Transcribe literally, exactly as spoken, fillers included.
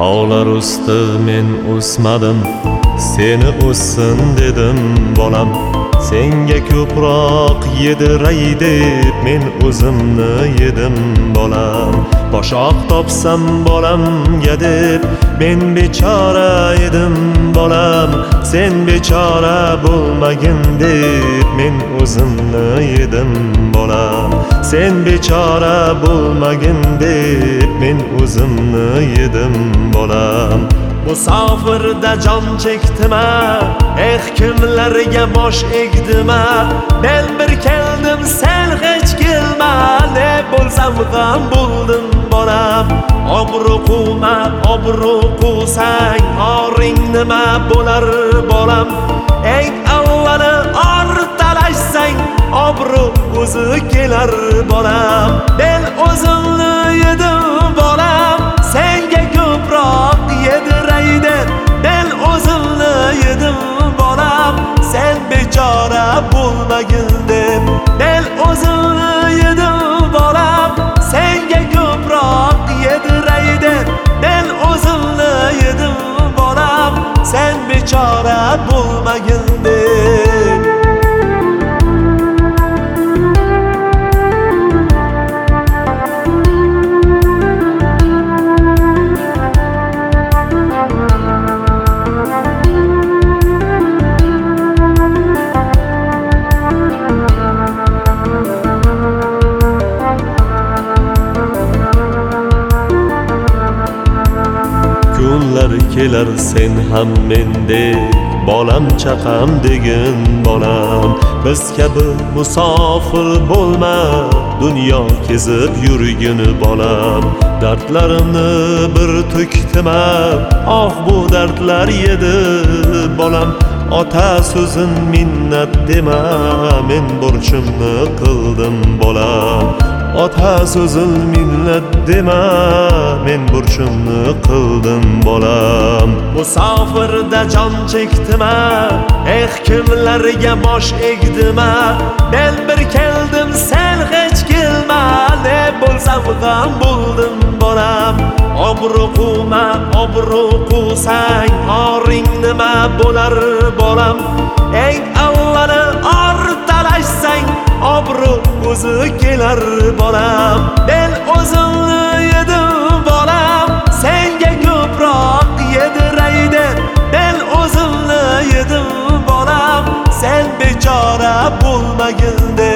Tog'lar usti men o'smadim, seni o'ssin dedim bolam. Senga ko'proq yediray deb men o'zimni yedim bolam. Boshoq topsam bolamga deb men bechora edim bolam. Sen bechora bo'lmagin deb men o'zimni yedim bolam. Sen bechora bo'lmagin deb men o'zimni yedim bolam. Musofirda jon chekdima, eh kimlarga bosh egdima. Men bir keldim sen hech kelma, ne bo'lsam ham bo'ldim bolam. Obro' quvma, obro' quvsang oring nima bo'lar bolam. Eng avvali or talashsang obro' o'zi kelar bolam. Men o'zimni yedim bolam, senga ko'proq yediray deb men o'zimni yedim bolam. Sen bechora bo'lmagin deb men o'zimni yedim bolam. Senga ko'proq yediray deb men o'zimni yedim bolam. Sen bechora bo'lmagin deb. Kunlar kelar sen ham mendek bolam chaqam degin bolam. Biz kabi musofir bo'lma, dunyo kezib yurgin bolam. Dardlarimni bir to'kdima, oh bu dardlar edi bolam. Ota so'zin minnat dema, men burchimni qildim bolam. Ota so'zin minnat dema, men burchimni qildim bolam. Musofirda jon chekdima, eh kimlarga bosh egdima. Men bir keldim sen hech kelma, ne bo'lsam ham bo'ldim bolam. Obro' quvma, obro' quvsang oring nima bo'lar bolam. Eng avvali or talashsang obro' o'zi kelar bolam. Men o'zimni yedim bolam, senga ko'proq yediray deb men o'zimni yedim bolam. Sen bechora bo'lmagin deb